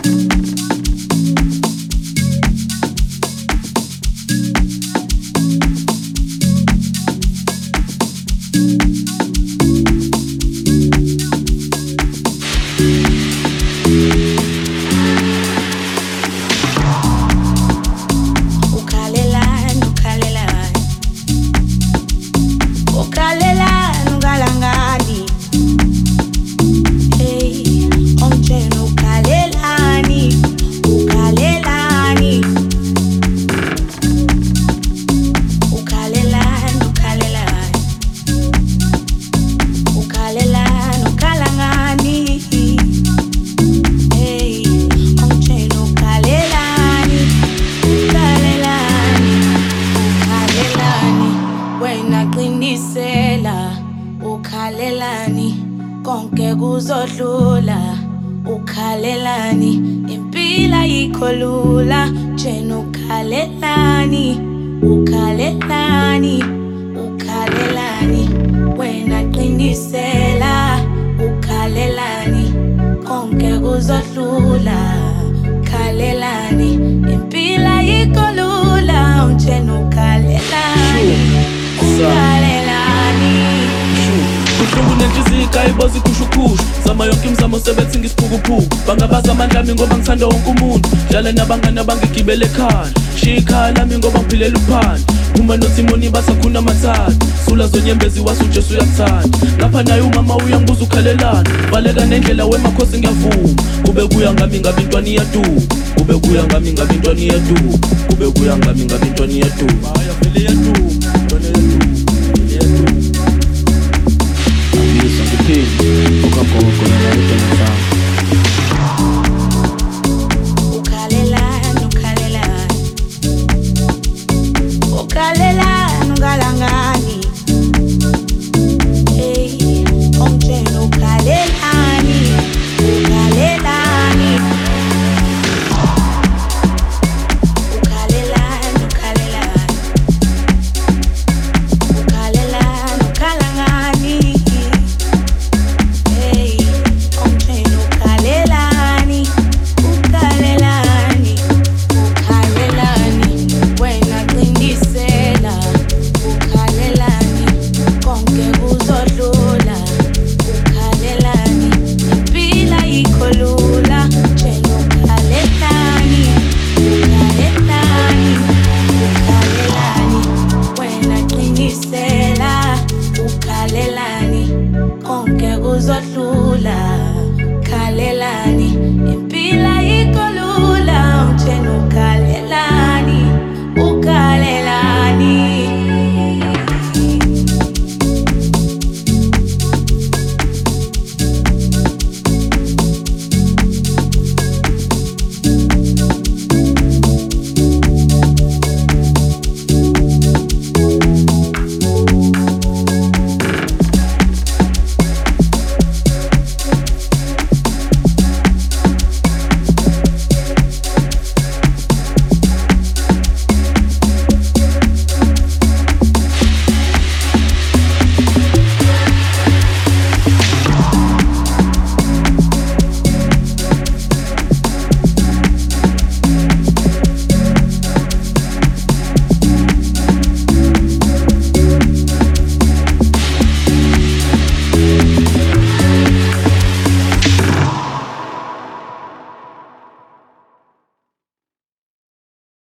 ukhalelani konke kuzodlula ukhalelani impila yikho lula jena ukhalelani ukhalelani ukhalelani wena qinisela ukhalelani konke kuzodlula ukhalelani impila yikho lula jena ukhalelani ukhalelani Kuhlungu nenhliziyo ayibozi kushukushu Zama yonke imizamo sebethi ngisiphukuphuku Bangabaza amandla ami ngoba ngithanda wonke umuntu Dlala nabangani abangigibele ekhaya Shiya ikhaya lami ngoba ngiphilela uphanda Uma nothimoni basakhuna mathathu Sula zonyembezi wasu Jesu uyakuthanda Lapha naye umama uyangibuza ukhalelana Baleka nendlela wemakhosi ngiyavuma Kube kuya ngami ngabe intwana iyaduma Kube kuya ngami ngabe intwana iyaduma Kube kuya ngami ngabe intwana iyaduma Haya vele iyaduma intwana iyaduma Vele iyaduma Uka